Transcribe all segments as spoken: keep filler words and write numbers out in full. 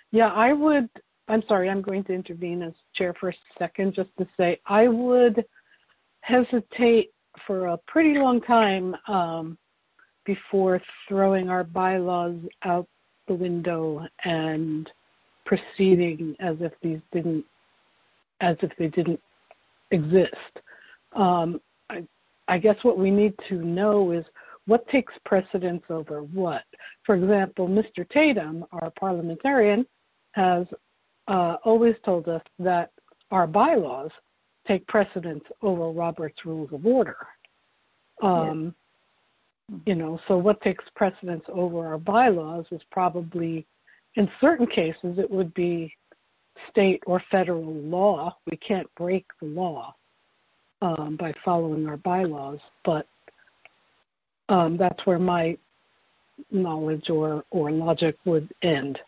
Yeah, I would, I'm sorry, I'm going to intervene as chair for a second just to say I would hesitate for a pretty long time um, before throwing our bylaws out the window and proceeding as if these didn't, as if they didn't exist. Um, I, I guess what we need to know is what takes precedence over what. For example, Mister Tatum, our parliamentarian, has uh, always told us that our bylaws take precedence over Robert's Rules of Order. Um, yes. You know, so what takes precedence over our bylaws is probably, in certain cases, it would be state or federal law. We can't break the law um, by following our bylaws, but um, that's where my knowledge or, or logic would end.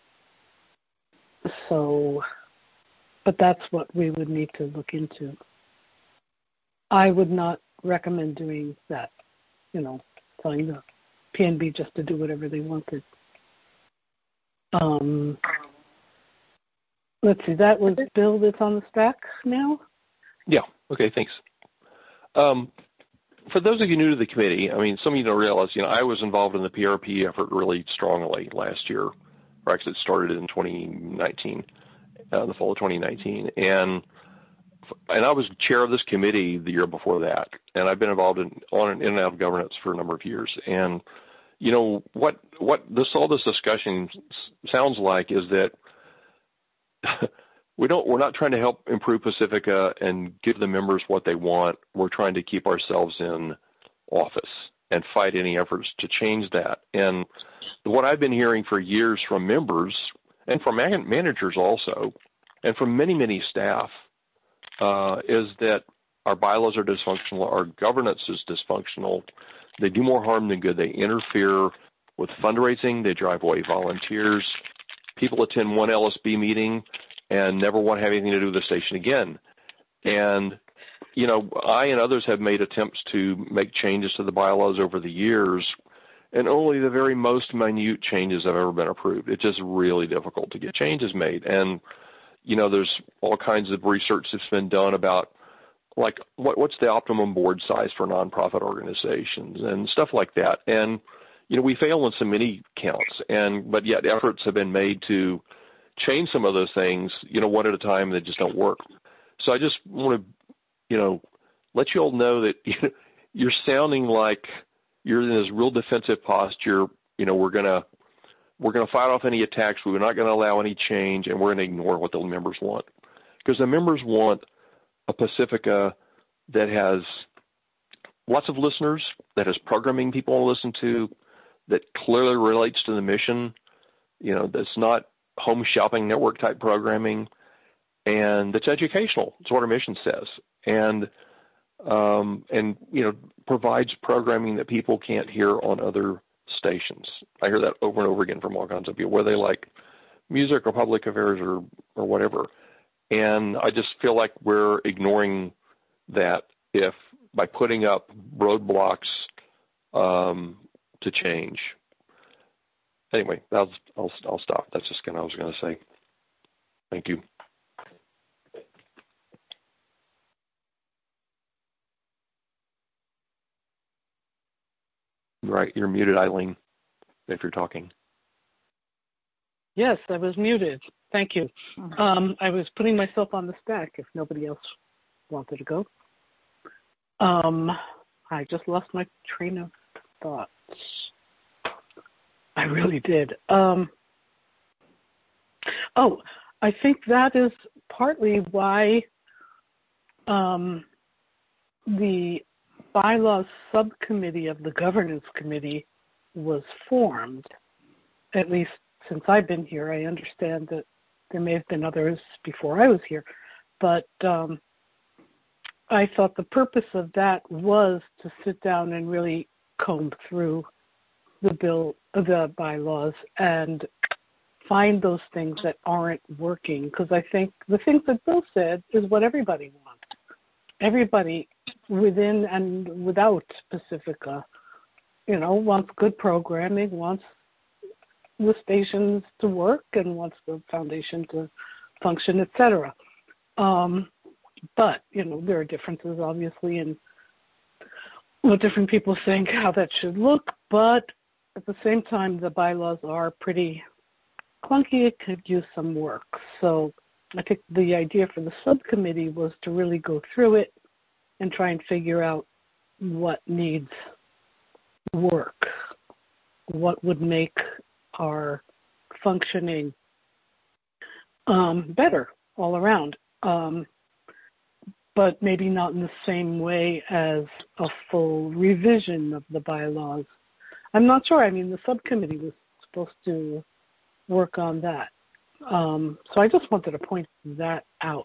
So, but that's what we would need to look into. I would not recommend doing that, you know, telling the P N B just to do whatever they wanted. Um, let's see, that was Bill that's on the stack now? Yeah, okay, thanks. Um, for those of you new to the committee, I mean, some of you don't realize, you know, I was involved in the P R P effort really strongly last year, or actually it started in twenty nineteen, uh, the fall of twenty nineteen, and and I was chair of this committee the year before that, and I've been involved in on and in and out of governance for a number of years. And you know what what this all this discussion sounds like is that we don't we're not trying to help improve Pacifica and give the members what they want. We're trying to keep ourselves in office and fight any efforts to change that. And what I've been hearing for years from members and from man- managers also, and from many many staff, Uh, is that our bylaws are dysfunctional, our governance is dysfunctional, they do more harm than good, they interfere with fundraising, they drive away volunteers, people attend one L S B meeting and never want to have anything to do with the station again. And, you know, I and others have made attempts to make changes to the bylaws over the years, and only the very most minute changes have ever been approved. It's just really difficult to get changes made. And you know, there's all kinds of research that's been done about, like, what, what's the optimum board size for nonprofit organizations and stuff like that. And, you know, we fail on so many counts, and but yet efforts have been made to change some of those things, you know, one at a time that just don't work. So I just want to, you know, let you all know that you know, you're sounding like you're in this real defensive posture. You know, we're going to, We're going to fight off any attacks. We're not going to allow any change, and we're going to ignore what the members want. Because the members want a Pacifica that has lots of listeners, that has programming people want to listen to, that clearly relates to the mission, you know, that's not home shopping network type programming, and that's educational. That's what our mission says. And, um, and you know, provides programming that people can't hear on other stations. I hear that over and over again from all kinds of people, whether they like music or public affairs or, or whatever. And I just feel like we're ignoring that if by putting up roadblocks um, to change. Anyway, I'll, I'll, I'll stop. That's just kind of what I was going to say. Thank you. Right, you're muted, Eileen, if you're talking. Yes, I was muted. Thank you. Um, I was putting myself on the stack if nobody else wanted to go. Um, I just lost my train of thoughts. I really did. Um, oh, I think that is partly why um, the bylaws subcommittee of the governance committee was formed. At least since I've been here, I understand that there may have been others before I was here, but um, I thought the purpose of that was to sit down and really comb through the bill, the bylaws, and find those things that aren't working. Because I think the things that Bill said is what everybody wants. Everybody within and without Pacifica, you know, wants good programming, wants the stations to work and wants the foundation to function, et cetera. Um, but, you know, there are differences, obviously, in what different people think how that should look. But at the same time, the bylaws are pretty clunky. It could use some work. So I think the idea for the subcommittee was to really go through it and try and figure out what needs work, what would make our functioning um, better all around, um, but maybe not in the same way as a full revision of the bylaws. I'm not sure. I mean, the subcommittee was supposed to work on that. Um, so I just wanted to point that out.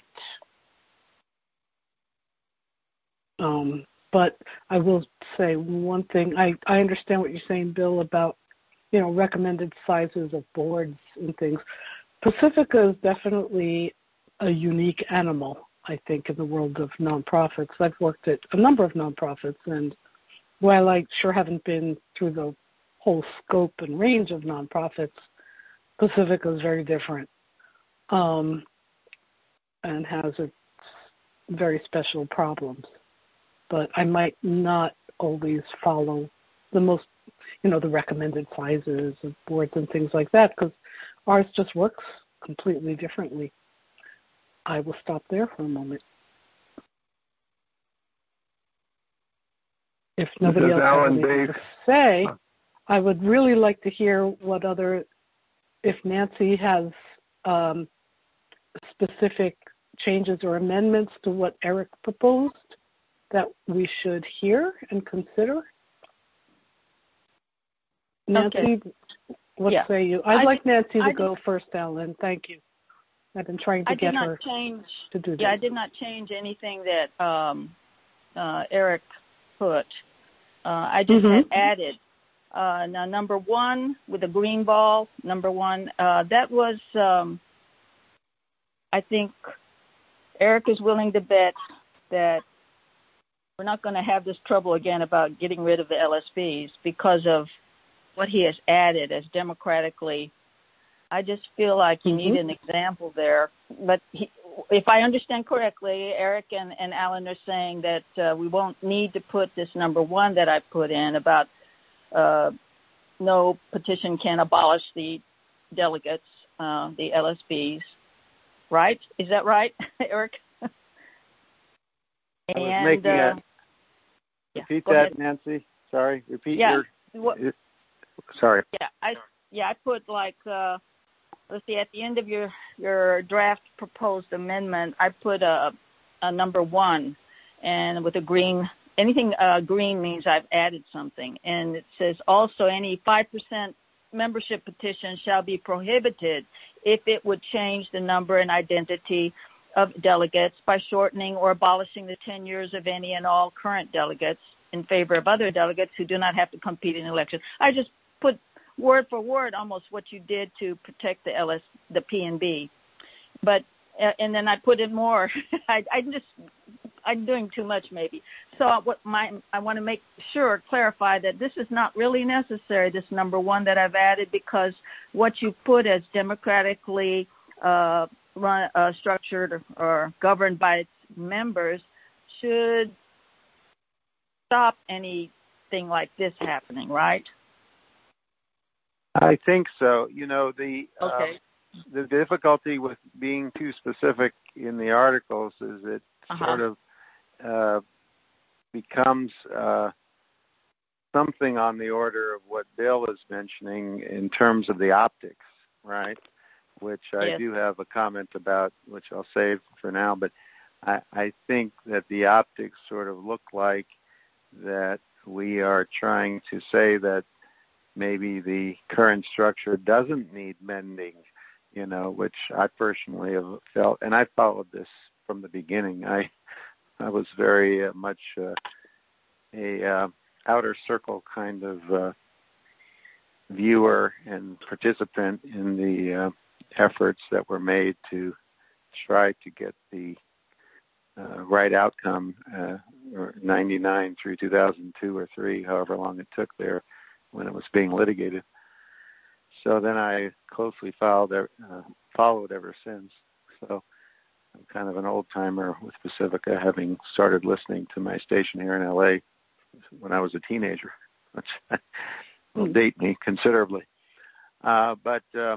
Um, but I will say one thing. I, I understand what you're saying, Bill, about, you know, recommended sizes of boards and things. Pacifica is definitely a unique animal, I think, in the world of nonprofits. I've worked at a number of nonprofits, and while I sure haven't been through the whole scope and range of nonprofits, Pacifica is very different um, and has its very special problems. But I might not always follow the most, you know, the recommended sizes of boards and things like that, because ours just works completely differently. I will stop there for a moment. If nobody else has anything to say, I would really like to hear what other, if Nancy has um, specific changes or amendments to what Eric proposed that we should hear and consider. Nancy, okay. What yeah. say you? I'd I like Nancy to I go did, first, Ellen. Thank you. I've been trying to I get did not her change, to do that. Yeah, I did not change anything that um, uh, Eric put. Uh, I just mm-hmm. had added. Uh, now, number one, with the green ball, number one, uh, that was, um, I think, Eric is willing to bet that we're not going to have this trouble again about getting rid of the L S Bs because of what he has added as democratically. I just feel like you mm-hmm. need an example there. But he, if I understand correctly, Eric and, and Alan are saying that uh, we won't need to put this number one that I put in about uh, no petition can abolish the delegates, uh, the L S Bs. Right? Is that right, Eric? I was and, making uh, a, repeat yeah, that, ahead. Nancy. Sorry, repeat yeah. your, what, sorry. Yeah, I yeah, I put like, uh, let's see, at the end of your, your draft proposed amendment, I put a, a number one, and with a green, anything uh, green means I've added something. And it says also any five percent membership petition shall be prohibited if it would change the number and identity of delegates by shortening or abolishing the tenures of any and all current delegates in favor of other delegates who do not have to compete in elections. I just put word for word almost what you did to protect the L S, the P N B. But, uh, and then I put in more. I, I just, I'm doing too much maybe. So what my, I want to make sure, clarify that this is not really necessary, this number one that I've added, because what you put as democratically uh, run, uh, structured or, or governed by its members should stop anything like this happening, right? I think so. You know, the okay. uh, the difficulty with being too specific in the articles is it uh-huh. sort of uh, becomes uh, something on the order of what Bill is mentioning in terms of the optics, right? Which I yes. do have a comment about, which I'll save for now. But I, I think that the optics sort of look like that we are trying to say that maybe the current structure doesn't need mending, you know, which I personally have felt, and I followed this from the beginning. I I was very uh, much uh, a uh, outer circle kind of uh, viewer and participant in the uh, efforts that were made to try to get the uh, right outcome, uh, ninety-nine through two thousand two or three, however long it took there when it was being litigated. so then I closely followed, uh, followed ever since. So I'm kind of an old timer with Pacifica, having started listening to my station here in L A when I was a teenager, which will date me considerably. Uh, but uh,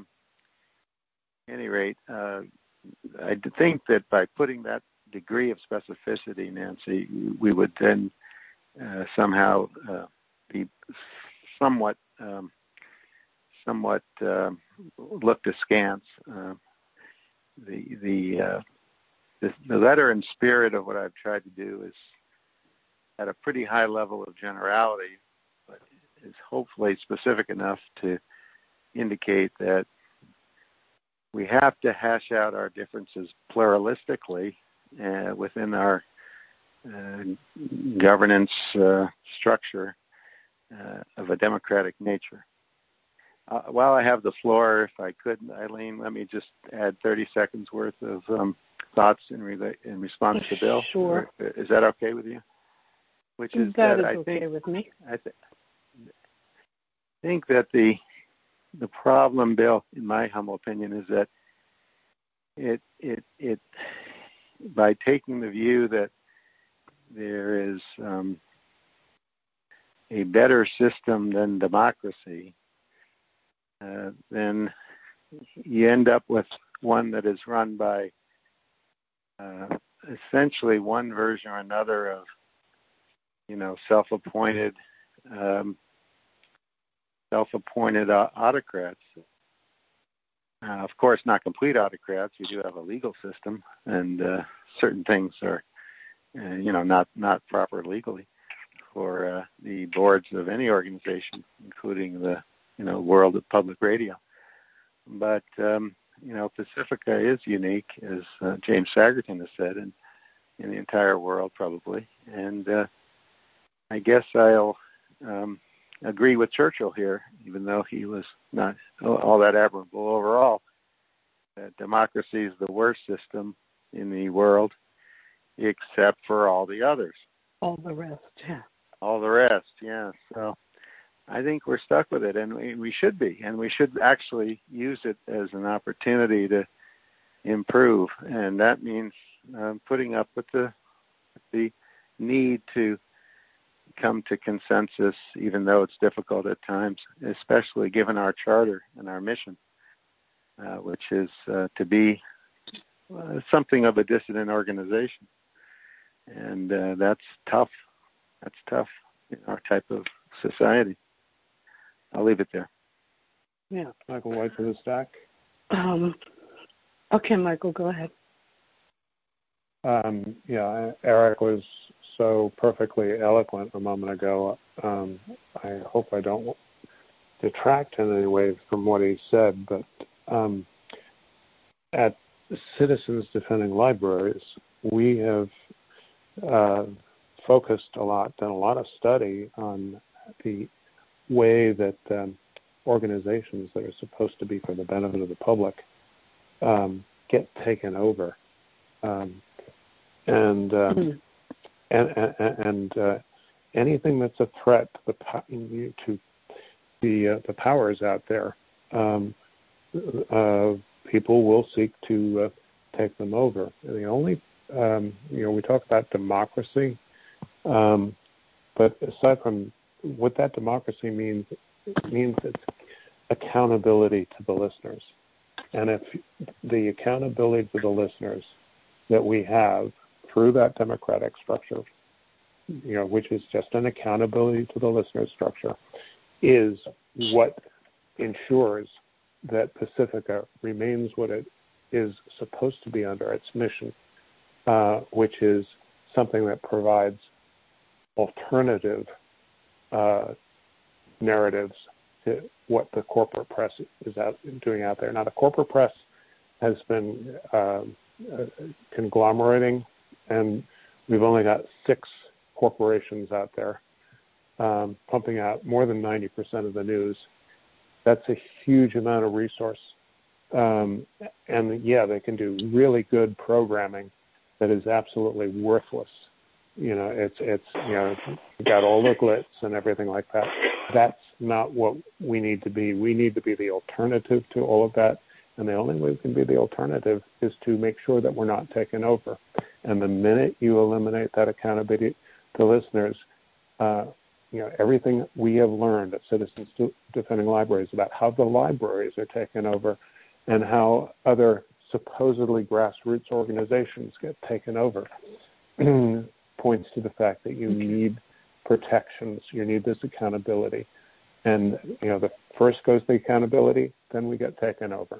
at any rate, uh, I think that by putting that degree of specificity, Nancy, we would then uh, somehow uh, be somewhat um, somewhat uh, looked askance. Uh, the the, uh, the the letter and spirit of what I've tried to do is at a pretty high level of generality, but is hopefully specific enough to indicate that we have to hash out our differences pluralistically uh, within our uh, governance uh, structure uh, of a democratic nature. Uh, while I have the floor, if I could, Eileen, let me just add thirty seconds worth of um, thoughts in, re- in response to Bill. Sure. Or, is that okay with you? Which is that, that is I okay think, with me. I th- think that the the problem, Bill, in my humble opinion, is that it it it by taking the view that there is um, a better system than democracy, uh, then you end up with one that is run by uh, essentially one version or another of, you know, self-appointed, um, self-appointed uh, autocrats. Uh, of course, not complete autocrats. We do have a legal system, and uh, certain things are, uh, you know, not not proper legally for uh, the boards of any organization, including the, you know, world of public radio. But um, you know, Pacifica is unique, as uh, James Sagerton has said, in in the entire world probably. And uh, I guess I'll um, agree with Churchill here, even though he was not all that admirable overall, that democracy is the worst system in the world, except for all the others. All the rest, yeah. All the rest, yeah. So I think we're stuck with it, and we, we should be, and we should actually use it as an opportunity to improve, and that means um, putting up with the the need to come to consensus, even though it's difficult at times, especially given our charter and our mission, uh, which is uh, to be uh, something of a dissident organization. And uh, that's tough. That's tough in our type of society. I'll leave it there. Yeah. Michael White for the stack. Um, okay, Michael, go ahead. Um, yeah, Eric was so perfectly eloquent a moment ago. Um, I hope I don't detract in any way from what he said, but um, at Citizens Defending Libraries, we have uh, focused a lot, done a lot of study on the way that um, organizations that are supposed to be for the benefit of the public um, get taken over. Um, and um, mm-hmm. And, and, and uh, anything that's a threat to the, to the, uh, the powers out there, um, uh, people will seek to uh, take them over. And the only, um, you know, we talk about democracy, um, but aside from what that democracy means, it means it's accountability to the listeners. And if the accountability to the listeners that we have through that democratic structure, you know, which is just an accountability to the listener structure, is what ensures that Pacifica remains what it is supposed to be under its mission, uh, which is something that provides alternative uh, narratives to what the corporate press is out, doing out there. Now, the corporate press has been uh, conglomerating, and we've only got six corporations out there um, pumping out more than ninety percent of the news. That's a huge amount of resource. Um, and yeah, they can do really good programming that is absolutely worthless. You know, it's, it's, you know, got all the glitz and everything like that. That's not what we need to be. We need to be the alternative to all of that. And the only way we can be the alternative is to make sure that we're not taken over. And the minute you eliminate that accountability to listeners, uh, you know, everything we have learned at Citizens Defending Libraries about how the libraries are taken over and how other supposedly grassroots organizations get taken over points to the fact that you need protections, you need this accountability. And, you know, the first goes the accountability, then we get taken over.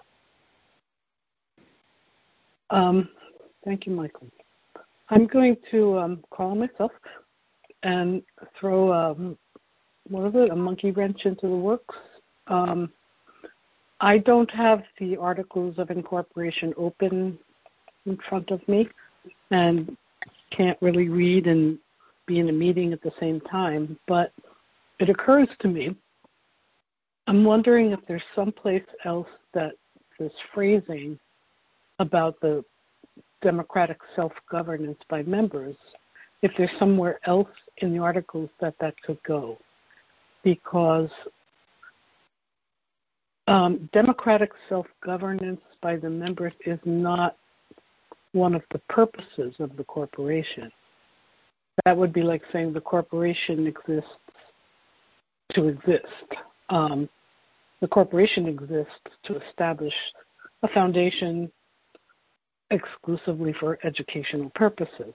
Um, thank you, Michael. I'm going to um, call myself and throw, um, what is it, a monkey wrench into the works. Um, I don't have the Articles of Incorporation open in front of me and can't really read and be in a meeting at the same time, but it occurs to me, I'm wondering if there's someplace else that this phrasing about the democratic self-governance by members, if there's somewhere else in the articles that that could go. Because um, democratic self-governance by the members is not one of the purposes of the corporation. That would be like saying the corporation exists to exist. Um, the corporation exists to establish a foundation exclusively for educational purposes.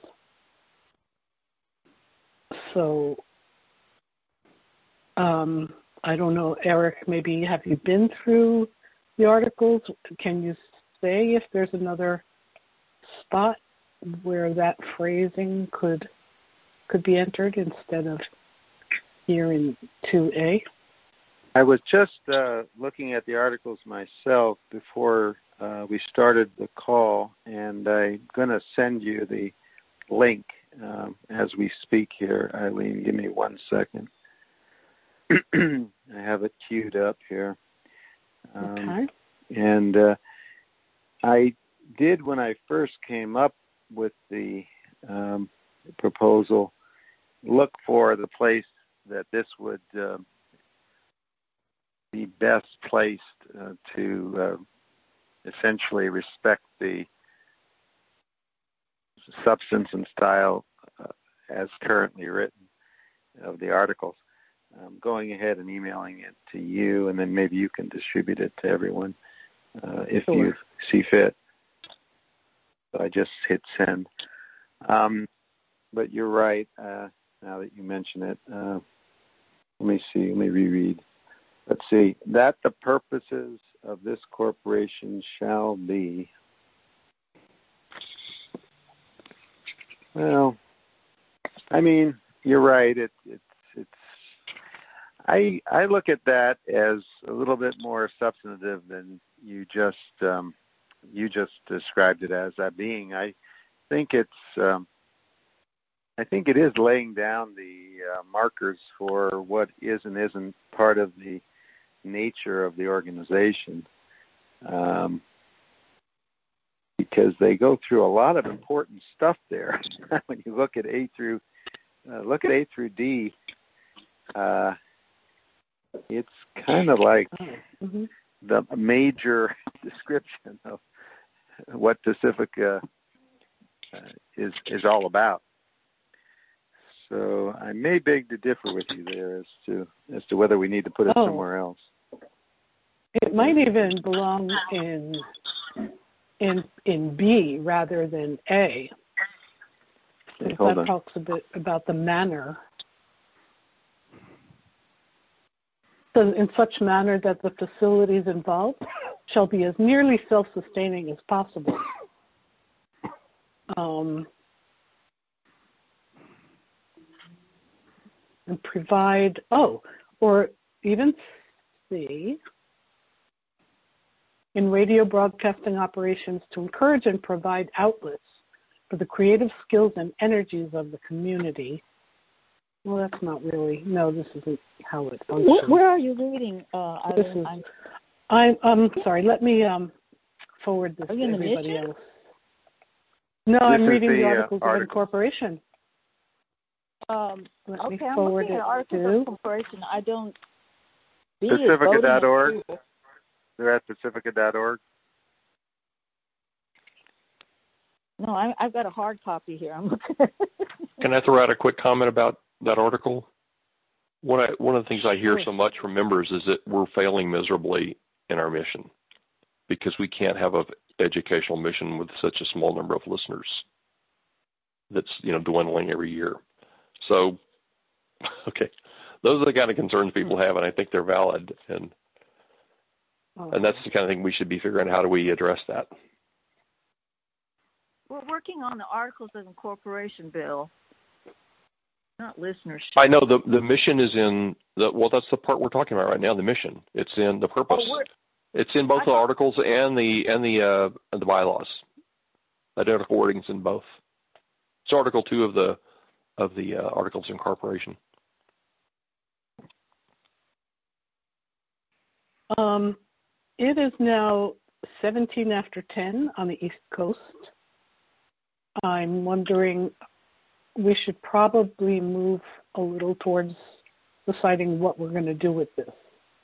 So, um, I don't know, Eric, maybe have you been through the articles? Can you say if there's another spot where that phrasing could could be entered instead of here in two A? I was just uh, looking at the articles myself before uh, we started the call, and I'm going to send you the link um, as we speak here. Eileen, give me one second. I have it queued up here. Um, okay. And uh, I did, when I first came up with the um, proposal, look for the place that this would uh, be best placed uh, to uh, essentially respect the substance and style uh, as currently written of the articles. Um, going ahead and emailing it to you, and then maybe you can distribute it to everyone uh, if sure. you see fit. So I just hit send. Um, but you're right, uh, now that you mention it. Uh, let me see, let me reread. Let's see. That the purposes of this corporation shall be. Well, I mean, you're right. It, it's it's. I I look at that as a little bit more substantive than you just um, you just described it as that being. I think it's. Um, I think it is laying down the uh, markers for what is and isn't part of the nature of the organization, um, because they go through a lot of important stuff there. When you look at A through uh, look at A through D, uh, it's kind of like mm-hmm. the major description of what Pacifica uh, is is all about. So I may beg to differ with you there as to as to whether we need to put it oh. somewhere else. It might even belong in in in B rather than A. Okay, that on. talks a bit about the manner. So in such manner that the facilities involved shall be as nearly self-sustaining as possible. Um, and provide, oh, or even C, in radio broadcasting operations to encourage and provide outlets for the creative skills and energies of the community. Well, that's not really, no, this isn't how it functions. Where are you reading? Uh, this is, I'm, I'm sorry, let me um, forward this to everybody else. No, this I'm reading the, the uh, Articles of article. Incorporation. Um, Let okay, me I'm forward looking at it Articles to. of Incorporation. I don't, Pacifica dot org. They're at Pacifica dot org. No, I, I've got a hard copy here. I'm looking. Can I throw out a quick comment about that article? One of, one of the things I hear so much from members is that we're failing miserably in our mission because we can't have an educational mission with such a small number of listeners that's, you know, dwindling every year. So, okay, those are the kind of concerns people have, and I think they're valid, and and that's the kind of thing we should be figuring out, how do we address that? We're working on the Articles of Incorporation bill, not listenership. I know the the mission is in the well. That's the part we're talking about right now. The mission. It's in the purpose. Oh, it's in both the articles and the and the uh, and the bylaws. Identical wordings in both. It's Article Two of the of the uh, Articles of Incorporation. Um, it is now seventeen after ten on the East Coast. I'm wondering, we should probably move a little towards deciding what we're going to do with this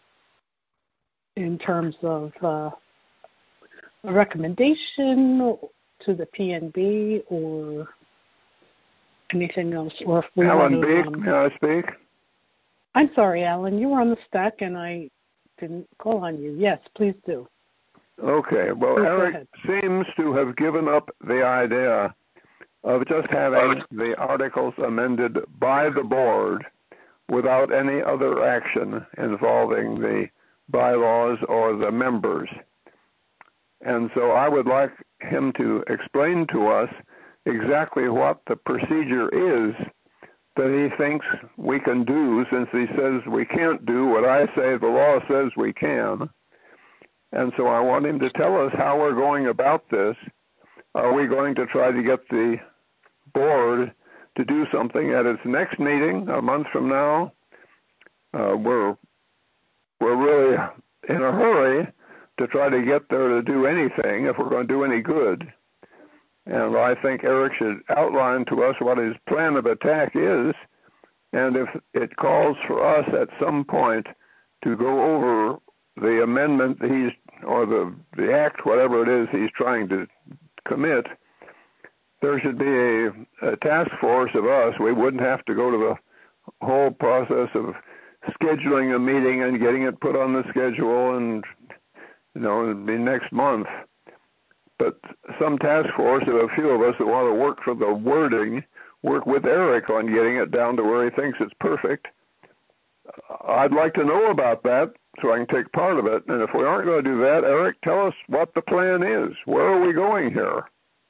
in terms of uh, a recommendation to the P N B or anything else. Or if we Alan want to, Beek, um, may I speak? I'm sorry, Alan, you were on the stack and I didn't call on you. Yes, please do. Okay. Well, Please Eric seems to have given up the idea of just having the articles amended by the board without any other action involving the bylaws or the members. And so I would like him to explain to us exactly what the procedure is that he thinks we can do, since he says we can't do what I say the law says we can. And so I want him to tell us how we're going about this. Are we going to try to get the board to do something at its next meeting a month from now? Uh, we're we're really in a hurry to try to get there to do anything if we're going to do any good. And I think Eric should outline to us what his plan of attack is, and if it calls for us at some point to go over the amendment that he's, or the, the act, whatever it is he's trying to commit, there should be a, a task force of us. We wouldn't have to go to the whole process of scheduling a meeting and getting it put on the schedule, and, you know, it'd be next month. But some task force of a few of us that want to work for the wording, work with Eric on getting it down to where he thinks it's perfect. I'd like to know about that so I can take part of it. And if we aren't going to do that, Eric, tell us what the plan is. Where are we going here?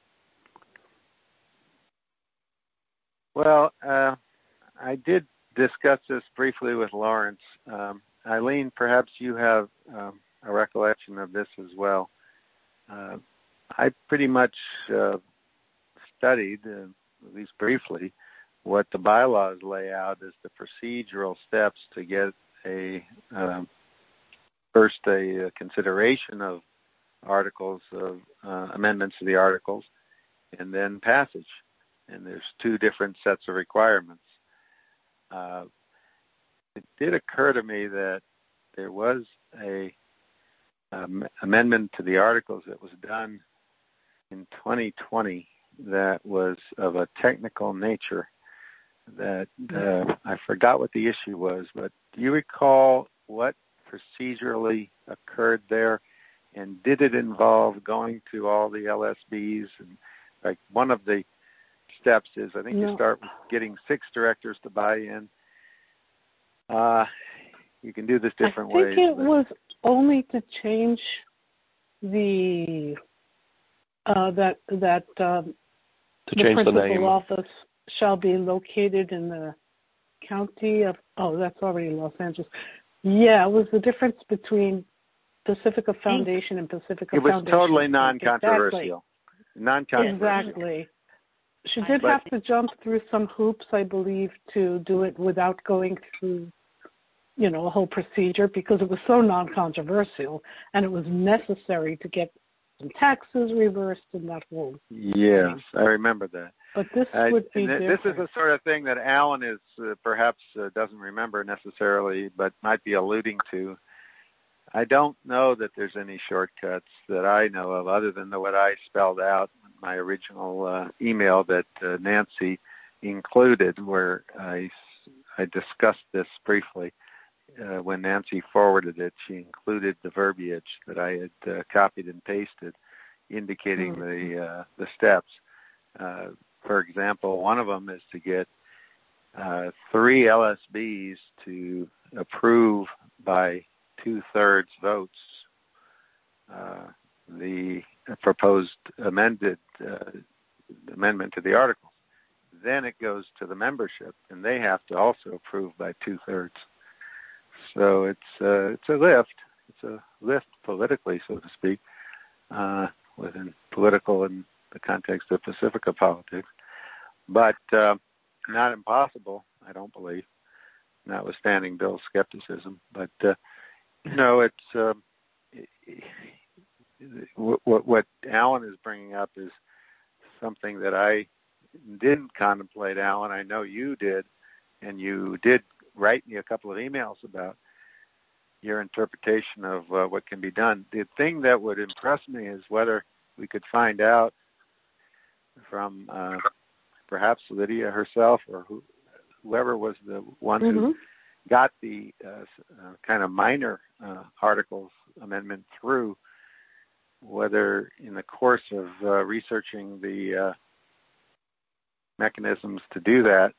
Well, uh, I did discuss this briefly with Lawrence. Um, Eileen, perhaps you have um, a recollection of this as well. Uh, I pretty much uh, studied, uh, at least briefly, what the bylaws lay out as the procedural steps to get a um, first a, a consideration of articles of uh, amendments to the articles, and then passage. And there's two different sets of requirements. Uh, it did occur to me that there was a um, amendment to the articles that was done in twenty twenty that was of a technical nature that uh, I forgot what the issue was, but do you recall what procedurally occurred there, and did it involve going to all the L S Bs? And like one of the steps is, I think no. you start with getting six directors to buy in. Uh, you can do this different ways. I think ways, it but... was only to change the uh, that that um, to the change principal the name. office shall be located in the county of. Oh, that's already Los Angeles. Yeah, it was the difference between Pacifica Foundation and Pacifica Foundation. It was Foundation. totally non-controversial. Exactly. Non-controversial. Exactly. She did but, have to jump through some hoops, I believe, to do it without going through, you know, a whole procedure, because it was so non-controversial and it was necessary to get some taxes reversed and that whole Yes, thing. I remember that. But this Uh, would be th- different. This is the sort of thing that Alan is uh, perhaps uh, doesn't remember necessarily, but might be alluding to. I don't know that there's any shortcuts that I know of other than the, what I spelled out in my original uh, email that uh, Nancy included, where I, I discussed this briefly. Uh, when Nancy forwarded it, she included the verbiage that I had uh, copied and pasted, indicating mm-hmm. the uh, the steps. Uh, for example, one of them is to get uh, three L S Bs to approve by two-thirds votes uh, the proposed amended uh, amendment to the article. Then it goes to the membership, and they have to also approve by two-thirds. So it's uh, it's a lift. It's a lift politically, so to speak, uh, within political and the context of Pacifica politics, but uh, not impossible, I don't believe, notwithstanding Bill's skepticism. But uh, you know, it's uh, what what Alan is bringing up is something that I didn't contemplate, Alan. I know you did, and you did write me a couple of emails about your interpretation of uh, what can be done. The thing that would impress me is whether we could find out from uh, perhaps Lydia herself or who, whoever was the one mm-hmm. who got the uh, uh, kind of minor uh, articles amendment through, whether in the course of uh, researching the uh, mechanisms to do that,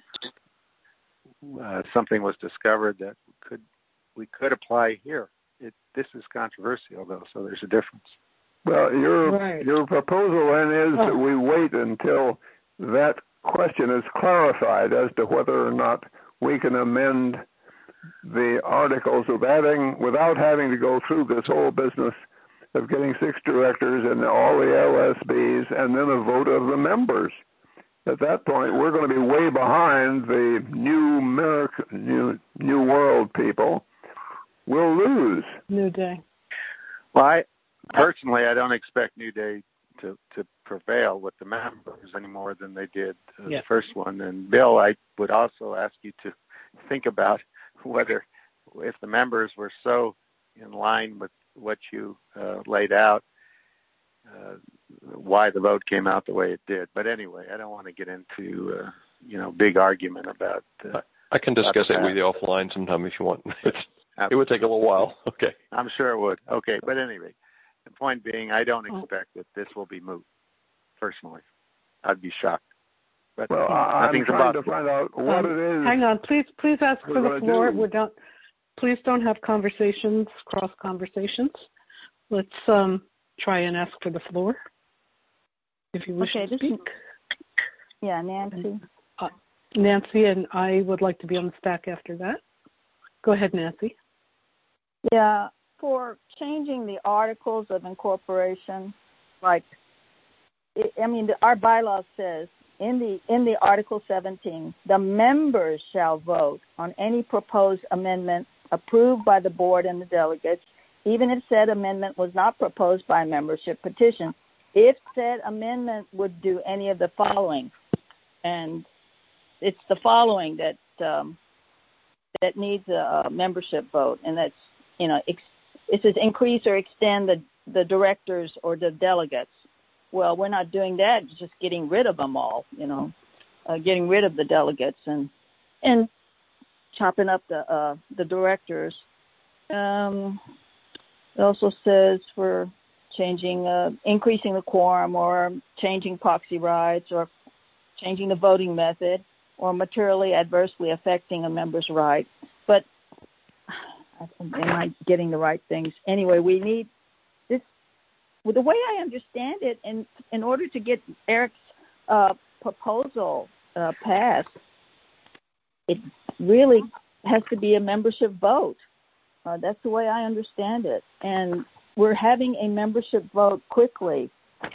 uh, something was discovered that could we could apply here. It, this is controversial, though, so there's a difference. Well, your right. your proposal then is oh. that we wait until that question is clarified as to whether or not we can amend the articles of adding without having to go through this whole business of getting six directors and all the L S Bs and then a vote of the members. At that point, we're going to be way behind the new America, new New World people. We'll lose. New Day. Well, I personally, I don't expect New Day to, to prevail with the members any more than they did uh, yeah. the first one. And Bill, I would also ask you to think about whether, if the members were so in line with what you uh, laid out, uh, why the vote came out the way it did. But anyway, I don't want to get into, uh, you know, big argument about. Uh, I can discuss it with you offline sometime if you want. It's, it would take a little while. Okay. I'm sure it would. Okay, but anyway, the point being, I don't expect that this will be moot. Personally, I'd be shocked. But well, I'm trying about to find out what um, it is. Hang on, please, please ask for the floor. Do. We don't. Please don't have conversations, cross conversations. Let's um, try and ask for the floor. If you wish okay, to speak. Is, yeah, Nancy. Uh, Nancy, and I would like to be on the stack after that. Go ahead, Nancy. Yeah, for changing the articles of incorporation, like, it, I mean, the, our bylaw says in the in the Article seventeen, the members shall vote on any proposed amendment approved by the board and the delegates, even if said amendment was not proposed by a membership petition, if said amendment would do any of the following. And it's the following that um, that needs a, a membership vote, and that's, you know, ex- it says increase or extend the, the directors or the delegates. Well, we're not doing that, it's just getting rid of them all, you know, uh, getting rid of the delegates and and chopping up the uh, the directors. Um, it also says for changing, uh, increasing the quorum or changing proxy rights or changing the voting method or materially adversely affecting a member's right. But am I getting the right things? Anyway, we need this. Well, the way I understand it, in in order to get Eric's uh, proposal uh, passed, it really has to be a membership vote. Uh, that's the way I understand it. And we're having a membership vote quickly,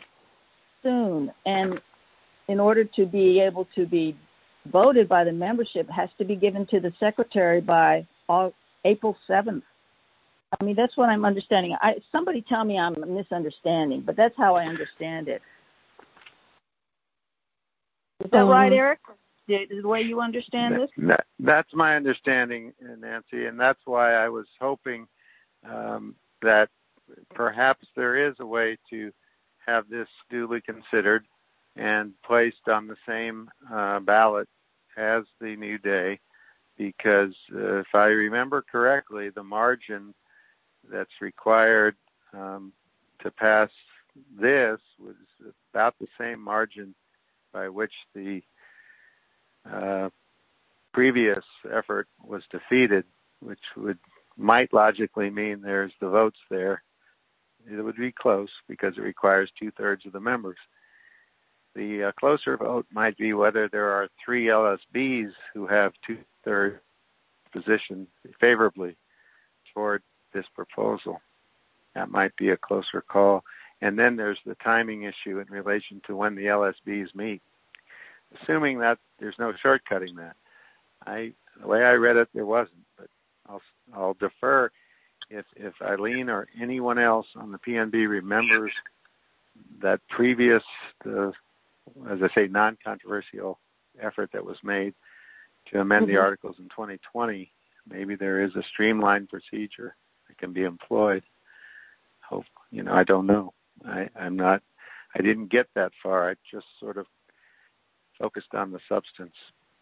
soon. And in order to be able to be voted by the membership, it has to be given to the secretary by all, April seventh. I mean, that's what I'm understanding. I, somebody tell me I'm misunderstanding, but that's how I understand it. Is that um, right, Eric? The, the way you understand this? That, that's my understanding, Nancy, and that's why I was hoping um, that perhaps there is a way to have this duly considered and placed on the same uh, ballot as the new day, because uh, if I remember correctly, the margin that's required um, to pass this was about the same margin by which the uh, previous effort was defeated, which would might logically mean there's the votes there. It would be close because it requires two-thirds of the members. The uh, closer vote might be whether there are three L S Bs who have two-thirds position favorably toward this proposal. That might be a closer call. And then there's the timing issue in relation to when the L S Bs meet. Assuming that there's no shortcutting that. I, the way I read it, there wasn't, but I'll, I'll defer if, if Eileen or anyone else on the P N B remembers that previous, uh, as I say, non-controversial effort that was made to amend mm-hmm. the articles in twenty twenty. Maybe there is a streamlined procedure that can be employed. Hope, you know, I don't know. I, I'm not, I didn't get that far. I just sort of focused on the substance.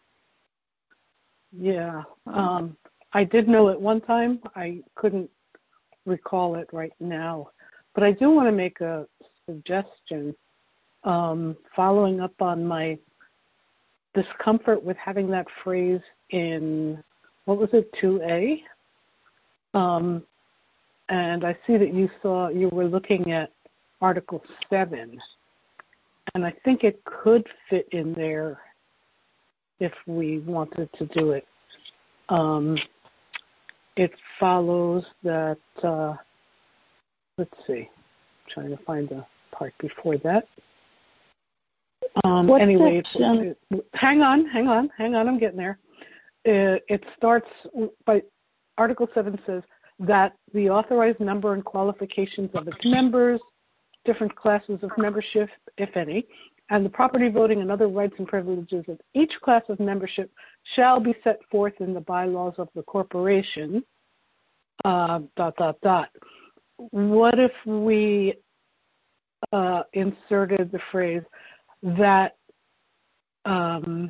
Yeah. Um, I did know at one time. I couldn't recall it right now. But I do want to make a suggestion, um, following up on my discomfort with having that phrase in, what was it, two A? Um, and I see that you saw, you were looking at Article seven. And I think it could fit in there if we wanted to do it. Um, it follows that, uh, let's see, I'm trying to find the part before that. Um, anyway, it's, it, hang on, hang on, hang on, I'm getting there. It, it starts by, Article seven says that the authorized number and qualifications of its members, different classes of membership, if any, and the property voting and other rights and privileges of each class of membership shall be set forth in the bylaws of the corporation, uh, dot, dot, dot. What if we uh, inserted the phrase that um,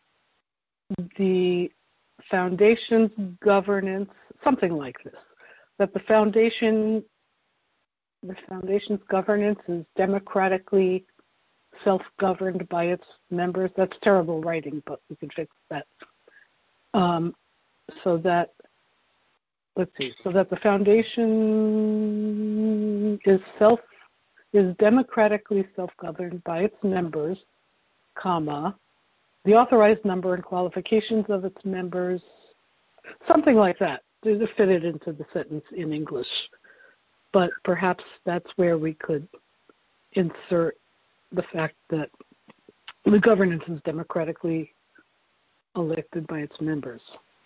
the foundation's governance, something like this, that the foundation, the foundation's governance is democratically self-governed by its members. That's terrible writing, but we can fix that. Um, so that, let's see, so that the foundation is self, is democratically self-governed by its members, comma, the authorized number and qualifications of its members, something like that, to fit it into the sentence in English. But perhaps that's where we could insert the fact that the governance is democratically elected by its members.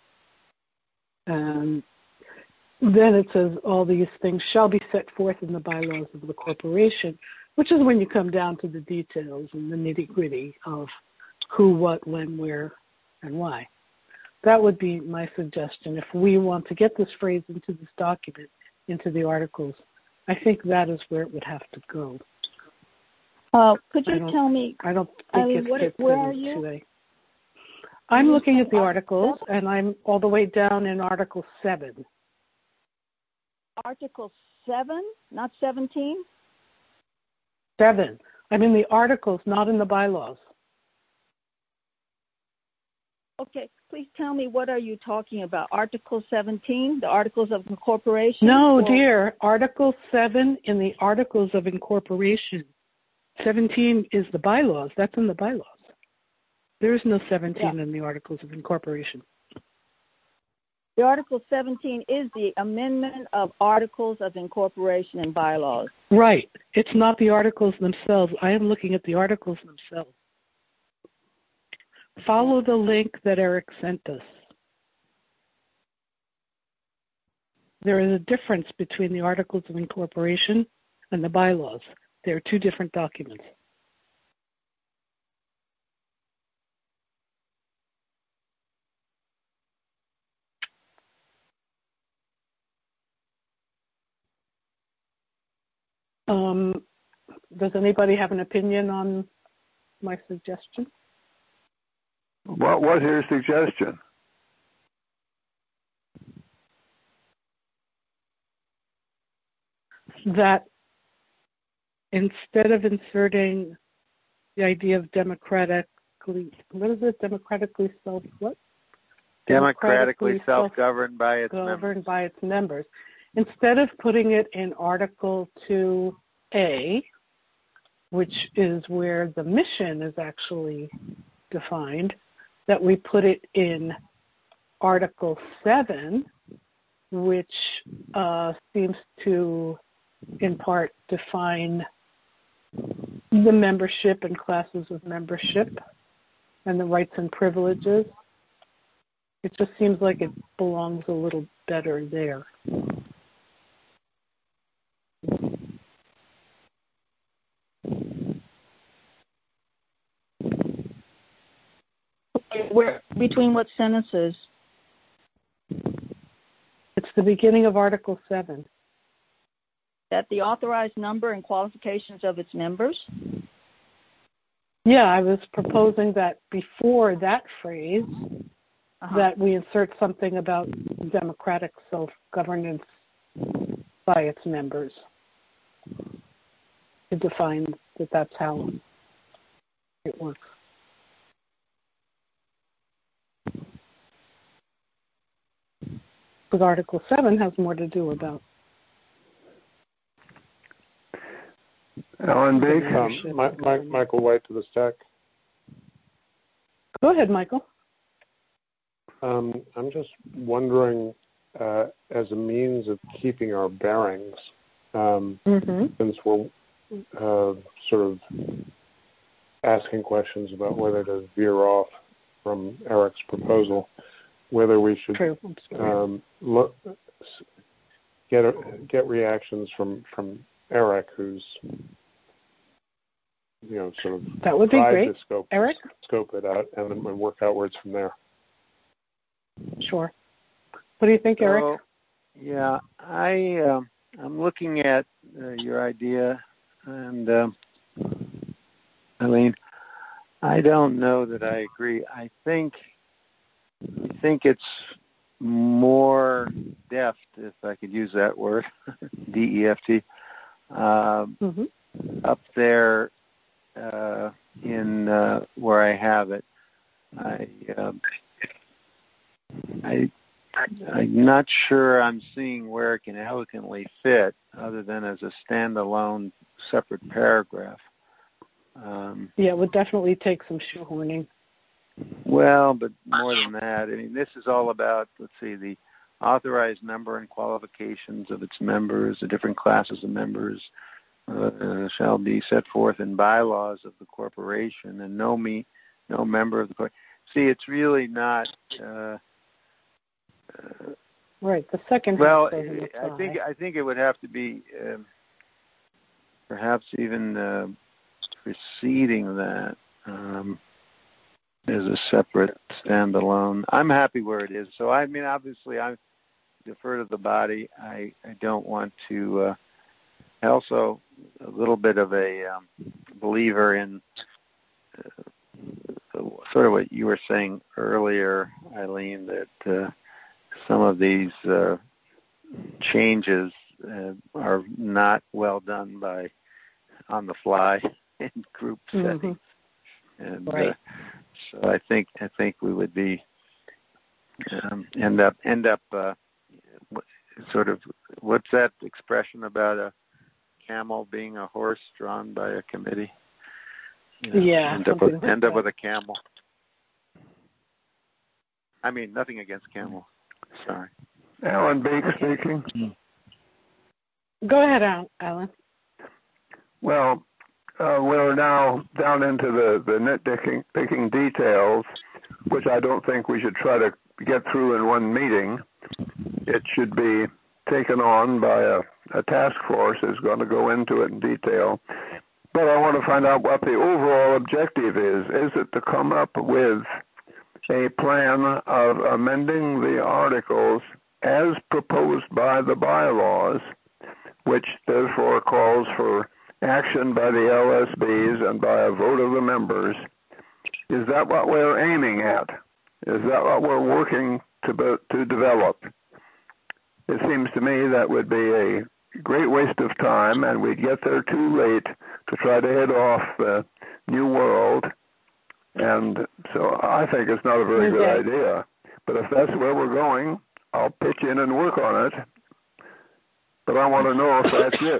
And then it says all these things shall be set forth in the bylaws of the corporation, which is when you come down to the details and the nitty-gritty of who, what, when, where, and why. That would be my suggestion. If we want to get this phrase into this document, into the articles, I think that is where it would have to go. Uh, could you tell me? I don't think I mean, it what, fits where in are you? today. I'm looking at the articles, and I'm all the way down in Article seven. Article seven, not seventeen? Seven. I'm in the articles, not in the bylaws. Okay, please tell me, what are you talking about? Article seventeen, the Articles of Incorporation? No, or... dear. Article seven in the Articles of Incorporation. seventeen is the bylaws. That's in the bylaws. There is no seventeen yeah. in the Articles of Incorporation. The Article seventeen is the amendment of Articles of Incorporation and bylaws. Right. It's not the articles themselves. I am looking at the articles themselves. Follow the link that Eric sent us. There is a difference between the Articles of Incorporation and the bylaws. They're two different documents. does anybody have an opinion on my suggestion? What was your suggestion? That instead of inserting the idea of democratically, what is it? Democratically self what? Democratically, democratically self-governed by its governed members. by its members. Instead of putting it in Article two A, which is where the mission is actually defined, that we put it in Article seven, which uh, seems to, in part, define the membership and classes of membership and the rights and privileges. It just seems like it belongs a little better there. Where between what sentences? It's the beginning of Article seven. That the authorized number and qualifications of its members? Yeah, I was proposing that before that phrase, uh-huh. that we insert something about democratic self-governance by its members to define that that's how it works. Because Article seven has more to do about Alan Bates. Um, my, my, Michael White to the stack. Go ahead, Michael. Um, I'm just wondering, uh, as a means of keeping our bearings, um, mm-hmm. since we're uh, sort of asking questions about whether to veer off from Eric's proposal, whether we should um, look, get a, get reactions from, from Eric, who's you know sort of that would be great. To scope, Eric, scope it out and then work outwards from there. Sure. What do you think, Eric? Well, yeah, I um, I'm looking at uh, your idea, and um, Eileen, I don't know that I agree. I think I think it's more deft, if I could use that word, D E F T, uh, mm-hmm. up there uh, in uh, where I have it. I, uh, I, I'm not sure I'm seeing where it can elegantly fit, other than as a standalone, separate paragraph. Um, yeah, it would definitely take some shoehorning. Well, but more than that, I mean, this is all about, let's see, the authorized number and qualifications of its members, the different classes of members uh, shall be set forth in bylaws of the corporation, and no me, no member of the corporation. See, it's really not. Uh, uh, right. The second. Well, I think I think it would have to be uh, perhaps even uh, preceding that. Um, as a separate standalone. I'm happy where it is. So, I mean, obviously, I defer to the body. I, I don't want to... Uh, also, a little bit of a um, believer in uh, sort of what you were saying earlier, Eileen, that uh, some of these uh, changes uh, are not well done by on the fly in group mm-hmm. settings. And, right. Uh, So I think I think we would be um, end up end up uh, sort of what's that expression about a camel being a horse drawn by a committee? You know, yeah, end up with, like end up with a camel. I mean, nothing against camel. Sorry, Alan Bates speaking. Go ahead, Alan. Well. Uh, we're now down into the, the nitpicking picking details, which I don't think we should try to get through in one meeting. It should be taken on by a, a task force who's going to go into it in detail. But I want to find out what the overall objective is. Is it to come up with a plan of amending the articles as proposed by the bylaws, which therefore calls for action by the L S Bs and by a vote of the members. Is that what we're aiming at? Is that what we're working to to develop? It seems to me that would be a great waste of time, and we'd get there too late to try to head off the new world. And so I think it's not a very good idea. But if that's where we're going, I'll pitch in and work on it. But I want to know if that's it.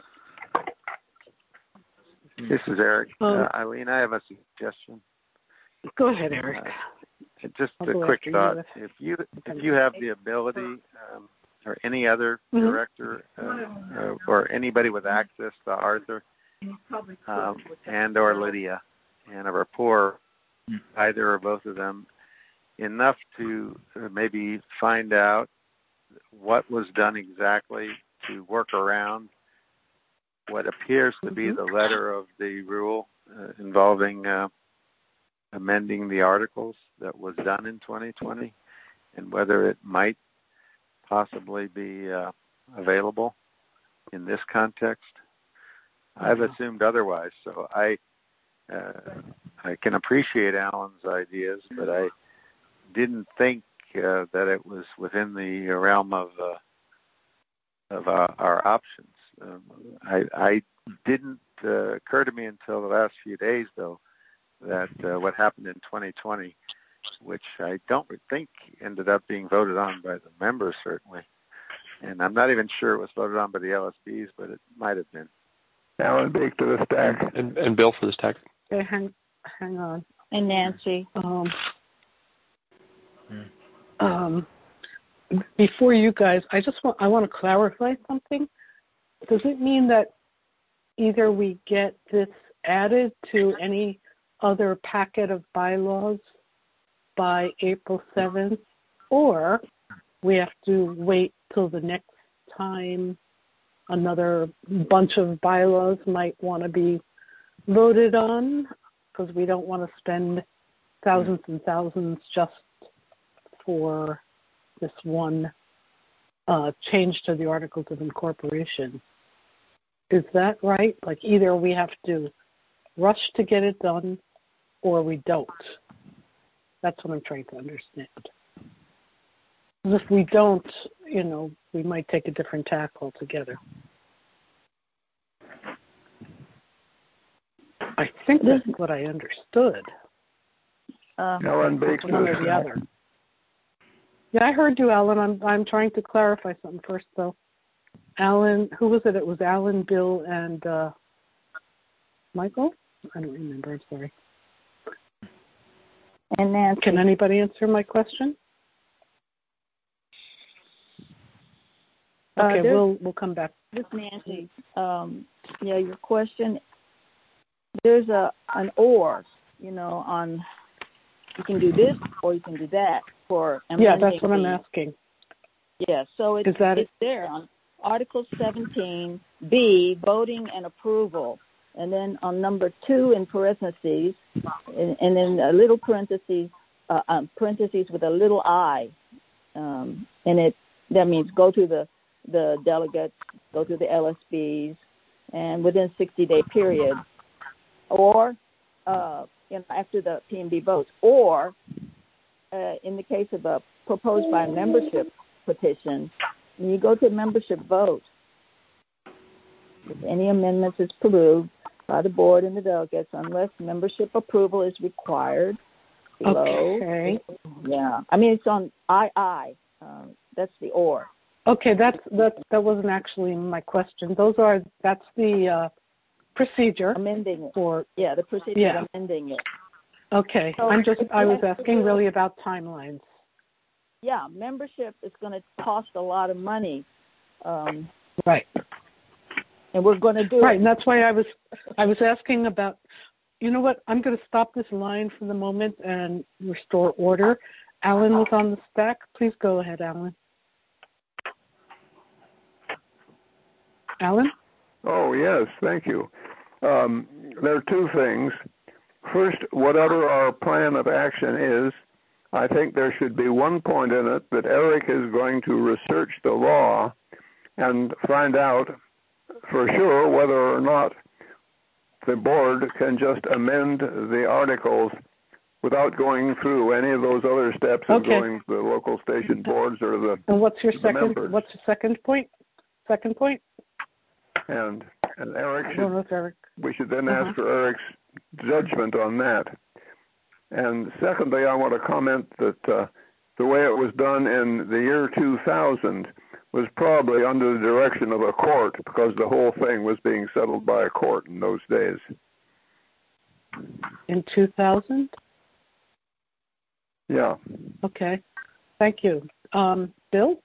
This is Eric. Um, uh, Eileen, I have a suggestion. Go ahead, Eric. Uh, just I'll a go quick after thought. you. If you if you have the ability, um, or any other Mm-hmm. director, uh, uh, or anybody with access to Arthur, um, and or Lydia, and a rapport, either or both of them, enough to uh, maybe find out what was done exactly to work around what appears to be the letter of the rule uh, involving uh, amending the articles that was done in twenty twenty, and whether it might possibly be uh, available in this context. I've assumed otherwise, so I uh, I can appreciate Alan's ideas, but I didn't think uh, that it was within the realm of uh, of our, our options. Um, I, I didn't uh, occur to me until the last few days, though, that uh, what happened in twenty twenty, which I don't think ended up being voted on by the members, certainly. And I'm not even sure it was voted on by the L S Bs, but it might have been. Alan Beek to the stack. And, and Bill for the stack. Okay, hang, hang on. And Nancy. Um, um, before you guys, I just want I want to clarify something. Does it mean that either we get this added to any other packet of bylaws by April seventh, or we have to wait till the next time another bunch of bylaws might want to be voted on, because we don't want to spend thousands and thousands just for this one uh, change to the Articles of Incorporation. Is that right? Like either we have to rush to get it done or we don't. That's what I'm trying to understand. If we don't, you know, we might take a different tack altogether. I think that's what I understood. Uh, Alan Beek to One the or the stack. other. Yeah, I heard you, Alan. I'm I'm trying to clarify something first, though. Alan, who was it? It was Alan, Bill, and uh, Michael? I don't remember. I'm sorry. and Nancy. Can anybody answer my question? Uh, Okay, there's- we'll we'll come back. This is Nancy. Um, yeah, your question. There's a an or, you know, on you can do this or you can do that for amending. Yeah, that's what I'm the- asking. Yeah, so it's, Is that it's there on Article seventeen B, voting and approval. And then on number two in parentheses, and, and then a little parentheses, uh, um, parentheses with a little I. Um, and it that means go to the, the delegates, go to the L S Bs, and within sixty-day period. Or, uh, you know, after the P and B votes. Or, uh, in the case of a proposed by membership petition, when you go to membership vote, if any amendments is approved by the board and the delegates, unless membership approval is required below. Okay. Yeah. I mean, it's on I I. Um, that's the or. Okay, that's that's that wasn't actually my question. Those are that's the uh, procedure Amending it. for. Yeah, the procedure Yeah. of amending it. Okay, So I'm just if I you was have to asking do- really about timelines. Yeah, membership is going to cost a lot of money. Um, Right. and we're going to do Right, it. and that's why I was I was asking about. You know what? I'm going to stop this line for the moment and restore order. Alan was on the stack. Please go ahead, Alan. Alan? Oh, yes, thank you. Um, there are two things. First, whatever our plan of action is, I think there should be one point in it that Eric is going to research the law and find out for sure whether or not the board can just amend the articles without going through any of those other steps of Okay. going to the local station boards or the And what's your the second? members. What's the second point? Second point? And and Eric I should, don't know if Eric. we should then Uh-huh. ask for Eric's judgment on that. And secondly, I want to comment that uh, the way it was done in the year two thousand was probably under the direction of a court, because the whole thing was being settled by a court in those days. In two thousand? Yeah. Okay. Thank you. Um, Bill?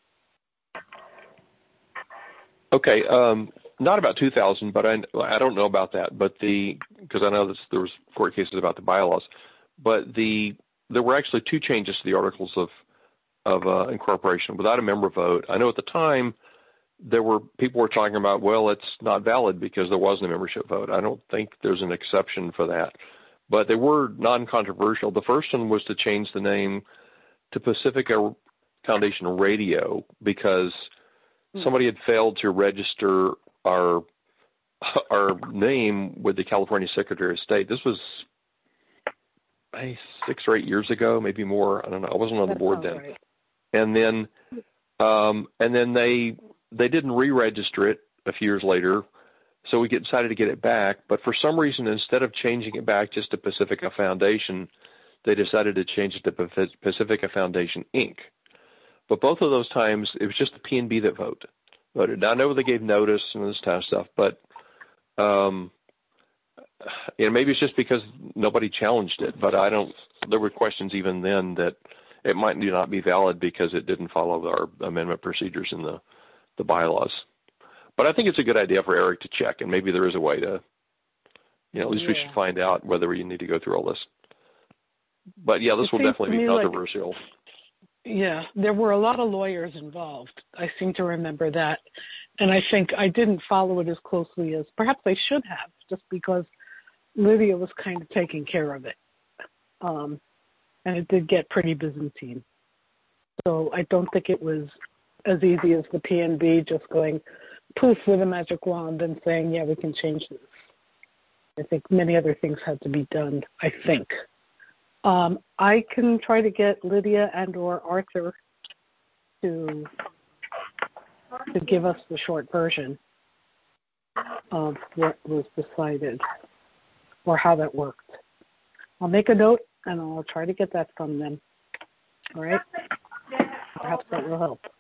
Okay, um, not about two thousand, but I, I don't know about that. But the because I know this, there was court cases about the bylaws, but the there were actually two changes to the articles of of uh, incorporation without a member vote. I know at the time there were people were talking about, well, it's not valid because there wasn't a membership vote. I don't think there's an exception for that, but they were non-controversial. The first one was to change the name to Pacifica Foundation Radio because somebody had failed to register our our name with the California Secretary of State. This was hey, six or eight years ago, maybe more. I don't know. I wasn't on the That board sounds then. right. And then um, and then they they didn't re-register it a few years later, so we get, decided to get it back. But for some reason, instead of changing it back just to Pacifica Foundation, they decided to change it to Pacifica Foundation Incorporated. But both of those times, it was just the P N B that vote, voted. Now, I know they gave notice and this kind of stuff, but um, you know, maybe it's just because nobody challenged it. But I don't. There were questions even then that it might not be valid because it didn't follow our amendment procedures in the the bylaws. But I think it's a good idea for Eric to check, and maybe there is a way to, you know, at least Yeah. we should find out whether you need to go through all this. But yeah, this It will seems definitely to be me like- controversial. Yeah, there were a lot of lawyers involved. I seem to remember that. And I think I didn't follow it as closely as perhaps I should have, just because Lydia was kind of taking care of it. Um, and it did get pretty Byzantine. So I don't think it was as easy as the P N B just going poof with a magic wand and saying, yeah, we can change this. I think many other things had to be done, I think. Um, I can try to get Lydia and or Arthur to to give us the short version of what was decided or how that worked. I'll make a note and I'll try to get that from them. All right? Perhaps that will help.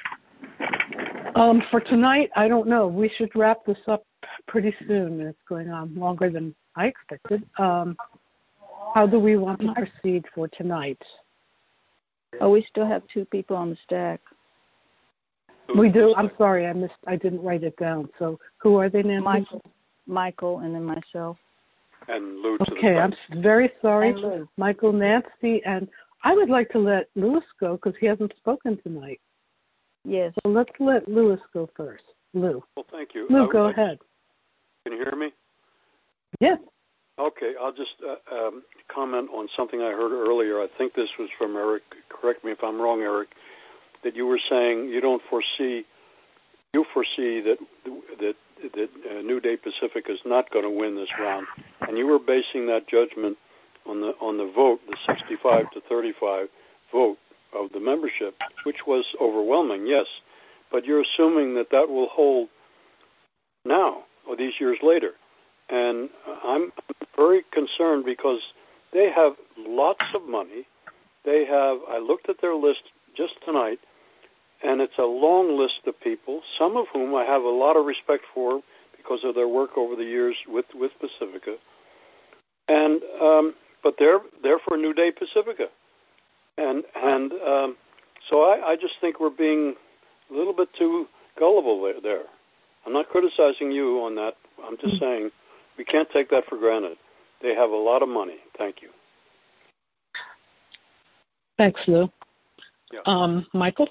Um, for tonight, I don't know. We should wrap this up pretty soon. It's going on longer than I expected. Um, how do we want to proceed for tonight? Oh, we still have two people on the stack. We do. I'm sorry, I missed. I didn't write it down. So who are they, Nancy? Michael, Michael, and then myself. And Lou to Okay, the I'm very sorry, And Lou. Michael, Nancy, and I would like to let Louis go because he hasn't spoken tonight. Yes. So let's let Louis go first. Lou. Well, thank you. I Lou, would go like- ahead. Can you hear me? Yes. Okay, I'll just uh, um, comment on something I heard earlier. I think this was from Eric. Correct me if I'm wrong, Eric. That you were saying you don't foresee, you foresee that that that uh, New Day Pacific is not going to win this round, and you were basing that judgment on the on the vote, the sixty-five to thirty-five vote of the membership, which was overwhelming, yes, but you're assuming that that will hold now or these years later. And I'm very concerned because they have lots of money. They have, I looked at their list just tonight, and it's a long list of people, some of whom I have a lot of respect for because of their work over the years with, with Pacifica. And um, but they're they're for New Day Pacifica. And and um, so I, I just think we're being a little bit too gullible there, there. I'm not criticizing you on that. I'm just saying we can't take that for granted. They have a lot of money. Thank you. Thanks, Lou. Yeah. Um, Michael?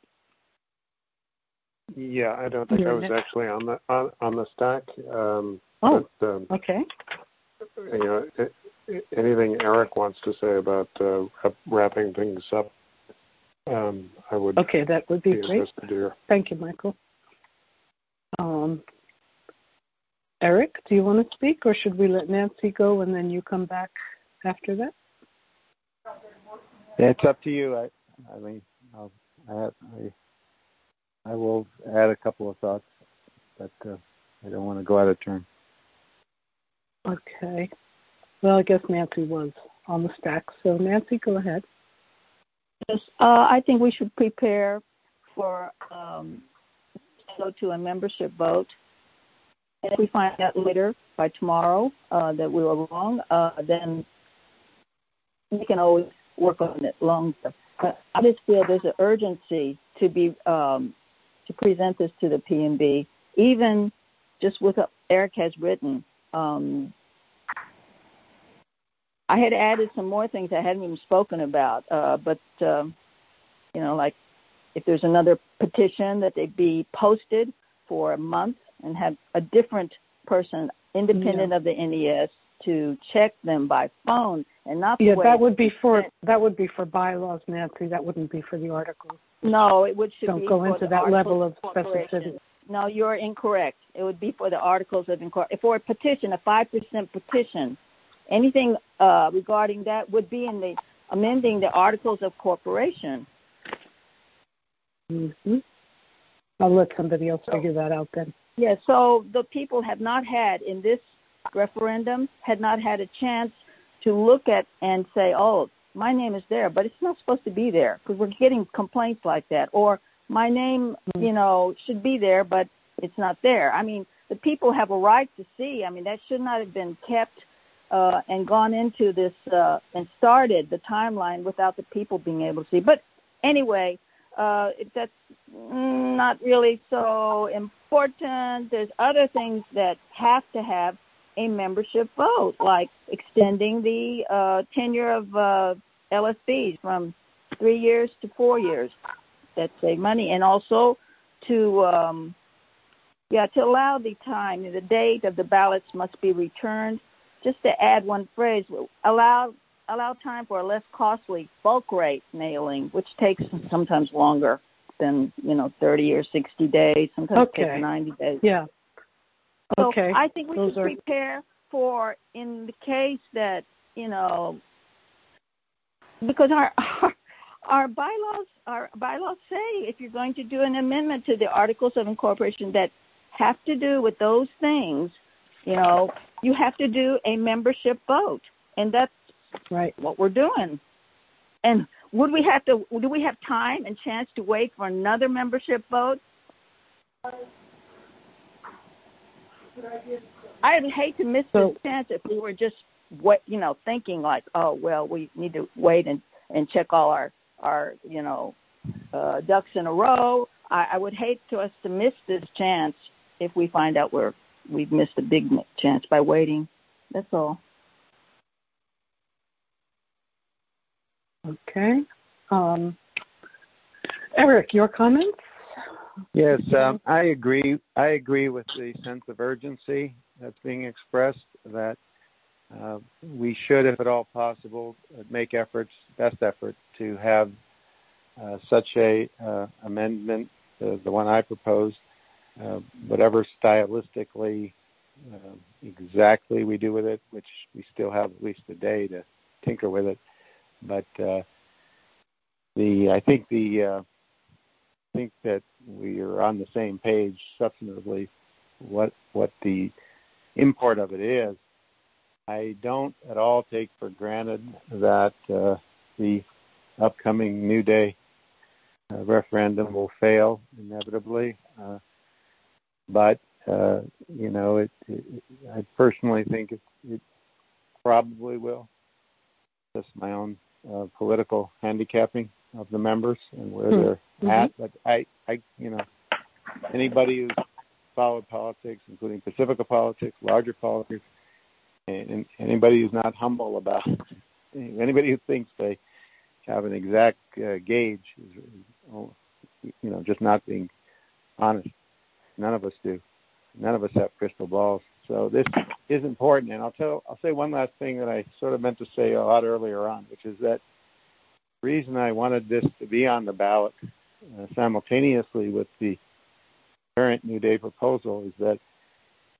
Yeah, I don't think You're I was next. actually on the on, on the stack. Um, Oh. but, um, Okay. you know, it, it, anything Eric wants to say about uh, wrapping things up, um, I would Okay, that would be be great. interested to hear. Thank you, Michael. Um, Eric, do you want to speak, or should we let Nancy go and then you come back after that? Yeah, it's up to you. I, I mean, I'll, I, I, I will add a couple of thoughts, but uh, I don't want to go out of turn. Okay. Well, I guess Nancy was on the stack. So, Nancy, go ahead. Yes, uh, I think we should prepare for um, go to a membership vote. And if we find out later by tomorrow uh, that we were wrong, uh, then we can always work on it longer. But I just feel there's an urgency to be um, to present this to the P M B, even just with what Eric has written. Um, I had added some more things I hadn't even spoken about, uh, but, uh, you know, like if there's another petition that they be posted for a month and have a different person independent yeah. of the N E S to check them by phone and not the yeah way that would be for that would be for bylaws, Nancy. That wouldn't be for the articles. No, it would should Don't be go for into the that level of specificity. specificity. No, you're incorrect. It would be for the articles of incorporation. For a petition, a five percent petition, anything uh, regarding that would be in the amending the articles of corporation. Mm-hmm. I'll let somebody else figure that out then. Yeah, so the people have not had, in this referendum, had not had a chance to look at and say, oh, my name is there, but it's not supposed to be there, because we're getting complaints like that. Or my name, you know, should be there, but it's not there. I mean, the people have a right to see. I mean, that should not have been kept uh, and gone into this uh, and started the timeline without the people being able to see. But anyway, uh, that's not really so important. There's other things that have to have a membership vote, like extending the uh, tenure of uh, L S Bs from three years to four years. That save money, and also to um, yeah to allow the time, the date of the ballots must be returned. Just to add one phrase, allow allow time for a less costly bulk rate mailing, which takes sometimes longer than you know thirty or sixty days. Sometimes okay. it takes ninety days. Yeah. So okay. I think we Those should are... prepare for in the case that you know because our, our Our bylaws, our bylaws say if you're going to do an amendment to the Articles of Incorporation that have to do with those things, you know, you have to do a membership vote, and that's right what we're doing. And would we have to? Do we have time and chance to wait for another membership vote? I'd hate to miss so, this chance if we were just, what you know, thinking like, oh well, we need to wait and, and check all our. our, you know, uh, ducks in a row. I, I would hate to us to miss this chance if we find out we're, we've missed a big chance by waiting. That's all. Okay. Um, Eric, your comments? Yes, um, I agree. I agree with the sense of urgency that's being expressed, that Uh, we should, if at all possible, make efforts, best effort, to have uh, such a uh, amendment, uh, the one I proposed, uh, whatever stylistically uh, exactly we do with it, which we still have at least a day to tinker with it. But uh, the I think the uh, I think that we are on the same page substantively. What what the import of it is. I don't at all take for granted that uh, the upcoming New Day uh, referendum will fail inevitably, uh, but uh, you know, it, it, I personally think it, it probably will. Just my own uh, political handicapping of the members and where mm-hmm. they're at. But I, I, you know, anybody who's followed politics, including Pacifica politics, larger politics. And anybody who's not humble about it, anybody who thinks they have an exact uh, gauge is, you know, just not being honest. None of us do. None of us have crystal balls. So this is important. And I'll tell, I'll say one last thing that I sort of meant to say a lot earlier on, which is that the reason I wanted this to be on the ballot uh, simultaneously with the current New Day proposal is that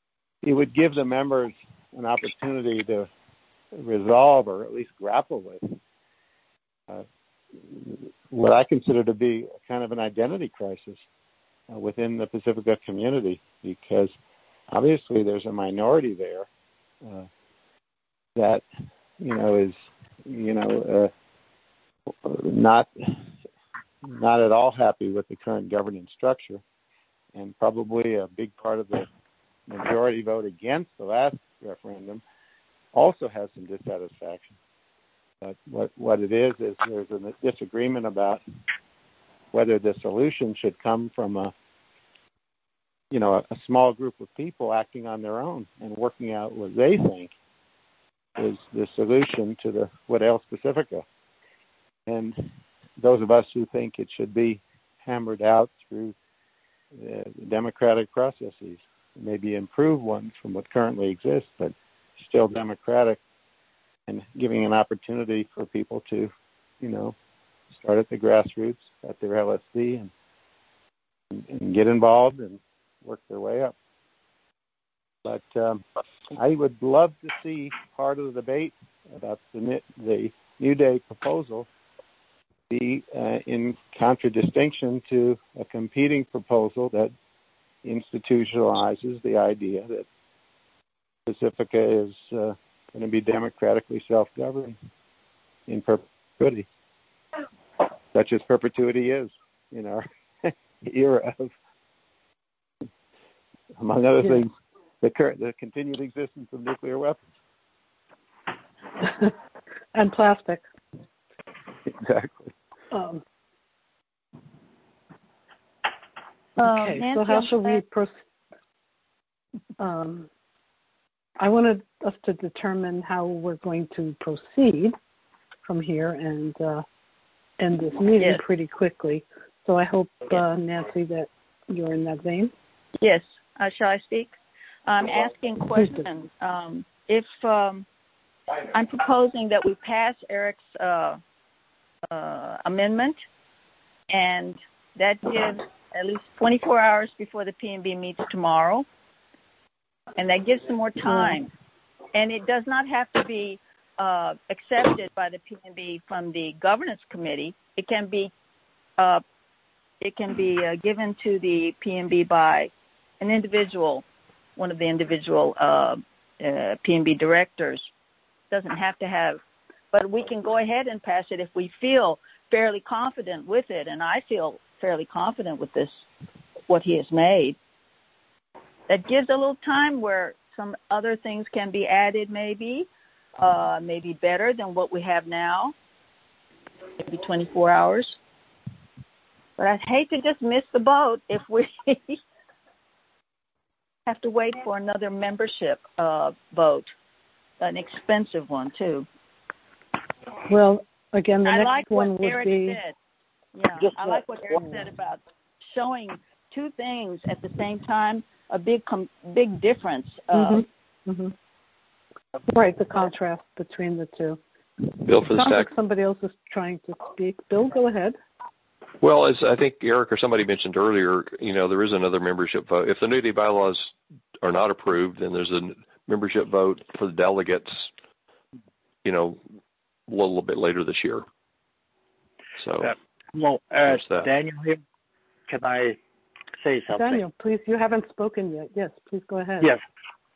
it would give the members an opportunity to resolve or at least grapple with uh, what I consider to be kind of an identity crisis uh, within the Pacifica community, because obviously there's a minority there uh, that, you know, is, you know, uh, not not at all happy with the current governance structure, and probably a big part of the majority vote against the last referendum also has some dissatisfaction. But what, what it is is there's a disagreement about whether the solution should come from a, you know, a, a small group of people acting on their own and working out what they think is the solution to the what ails Pacifica. And those of us who think it should be hammered out through uh, democratic processes, maybe improve ones from what currently exists, but still democratic, and giving an opportunity for people to, you know, start at the grassroots, at their L S C, and, and get involved and work their way up. But um, I would love to see part of the debate about the, the New Day proposal be uh, in contradistinction to a competing proposal that institutionalizes the idea that Pacifica is uh, going to be democratically self-governed in perpetuity, such as perpetuity is in our era of, among other yeah. things, the current, the continued existence of nuclear weapons. And plastic. Exactly. Um, okay, um, so how should we proceed? Um, I wanted us to determine how we're going to proceed from here and uh, end this meeting yes. pretty quickly. So I hope, uh, Nancy, that you're in that vein. Yes. Uh, shall I speak? I'm asking questions. Um, if um, I'm proposing that we pass Eric's uh, uh, amendment, and that gives at least twenty-four hours before the P N B meets tomorrow. And that gives some more time. And it does not have to be uh, accepted by the P N B from the governance committee. It can be uh, it can be uh, given to the P N B by an individual, one of the individual uh, uh, P N B directors. Doesn't have to have, but we can go ahead and pass it if we feel fairly confident with it. And I feel fairly confident with this, what he has made. That gives a little time where some other things can be added, maybe, uh, maybe better than what we have now, maybe twenty-four hours. But I'd hate to just miss the boat if we have to wait for another membership uh, vote, an expensive one, too. Well, again, the I next like one what would Eric be... said. Yeah, just I like what Eric said about showing two things at the same time. A big, com- big difference. Uh, mm-hmm. Mm-hmm. Right, the contrast between the two. Bill, for the Sounds stack. Like somebody else is trying to speak. Bill, go ahead. Well, as I think Eric or somebody mentioned earlier, you know, there is another membership vote. If the New Day bylaws are not approved, then there's a membership vote for the delegates, you know, a little bit later this year. So, uh, well, uh, Daniel here, can I say something? Daniel, please, you haven't spoken yet. Yes, please go ahead. Yes.